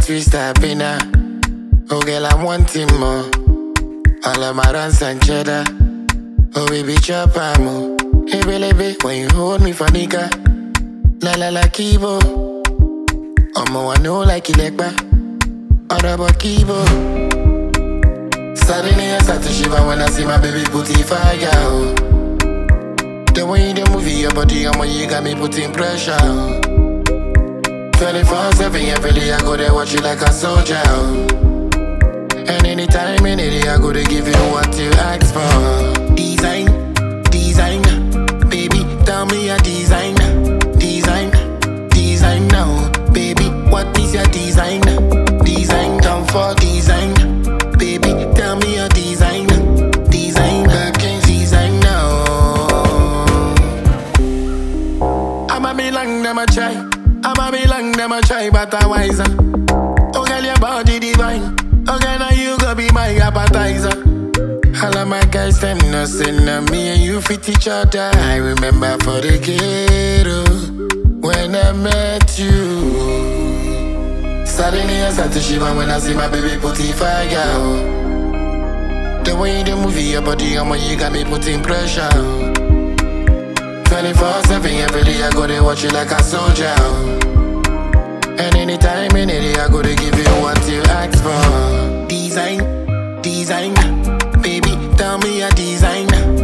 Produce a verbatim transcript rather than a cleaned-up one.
we start now. Oh girl, I'm wanting more. All of my runs and cheddar. Oh baby, chop amo. Hey baby, when you hold me for nigga. La la la kibo. Omo I know like ilekba. Other but kibo. Suddenly I start to shiver when I see my baby put in fire. Oh. The way you dey move your body, omo you got me putting pressure. Oh. twenty-four seven every day I go there watch you like a soldier. Oh. And anytime, any day I go to give you what you ask for. Design, design, baby, tell me your design. Design, design now, baby, what is your design? Design, come for design, baby, tell me your design. Design, Birkin design now. I'ma be long, I'ma try. I'ma be long, I'ma try, but I'm wiser. Oh girl, your body divine. Okay, now you gon' be my appetizer. All of my guys, them no sin on me and you fit each other. I remember for the ghetto when I met you. Suddenly I start to shiver when I see my baby put in fire. Oh. The way you dey move your body, omo you got me putting pressure. Oh. twenty-four seven every day I go to watch you like a soldier. Oh. And anytime, any day I go to give you what you ask for. Design, design, baby, tell me your design.